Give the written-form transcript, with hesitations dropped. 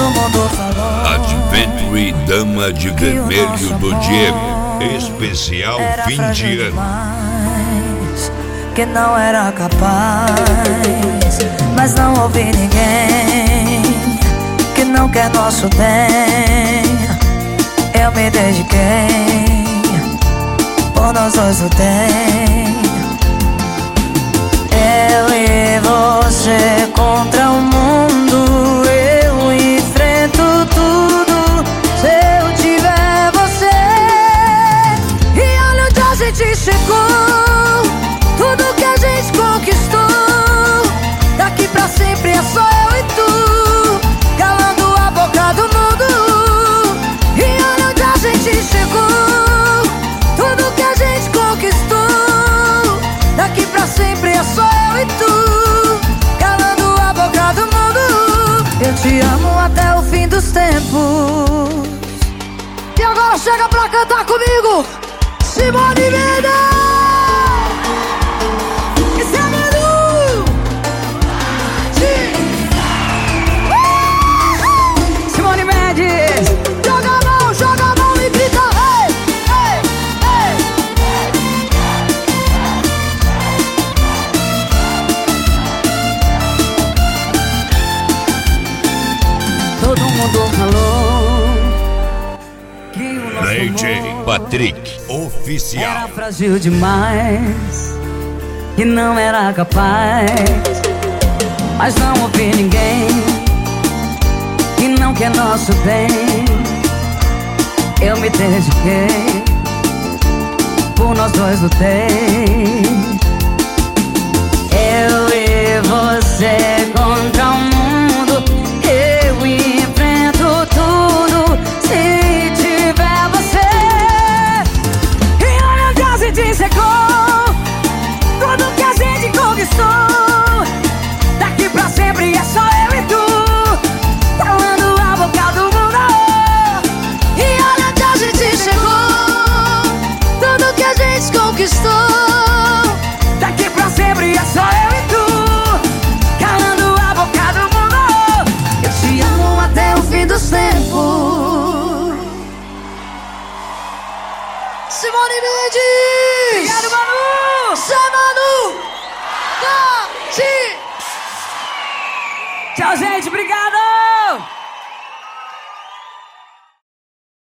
mundo falou. Adventure Dama de Vermelho do Diego, especial fim de ano. Demais, que não era capaz, mas não ouvi ninguém que não quer nosso bem. Eu me dediquei, por nós dois lutei. Eu e você contra o mundo, eu enfrento tudo se eu tiver você. E olha onde a gente chegou, tudo que a gente conquistou. Daqui pra sempre é só eu e tu, calando a boca do mundo. E olha onde a gente chegou, tudo que a gente conquistou. Daqui pra sempre é só eu e tu, calando a boca do mundo. Eu te amo até o fim dos tempos. E agora chega pra cantar comigo, Simone Mendes. Esse é Manu. Simone Mendes. Joga a mão e grita ei, ei, ei. Todo mundo falou que o nosso DJ amor Patrick Oficial. era frágil demais, que não era capaz, mas não ouvi ninguém que não quer nosso bem. Eu me dediquei, por nós dois lutei. Eu e você contra o mundo, eu enfrento tudo se tiver você. E olha onde a gente chegou, tudo que a gente conquistou. Daqui pra sempre é só eu e tu, calando a boca do mundo. E olha onde a gente chegou, tudo que a gente conquistou. Daqui pra sempre é só eu e tu, calando a boca do mundo. Eu te amo até o fim dos tempos. Simone Mendes. Obrigado, Manu. Zé Manu. Tchau, gente, obrigado.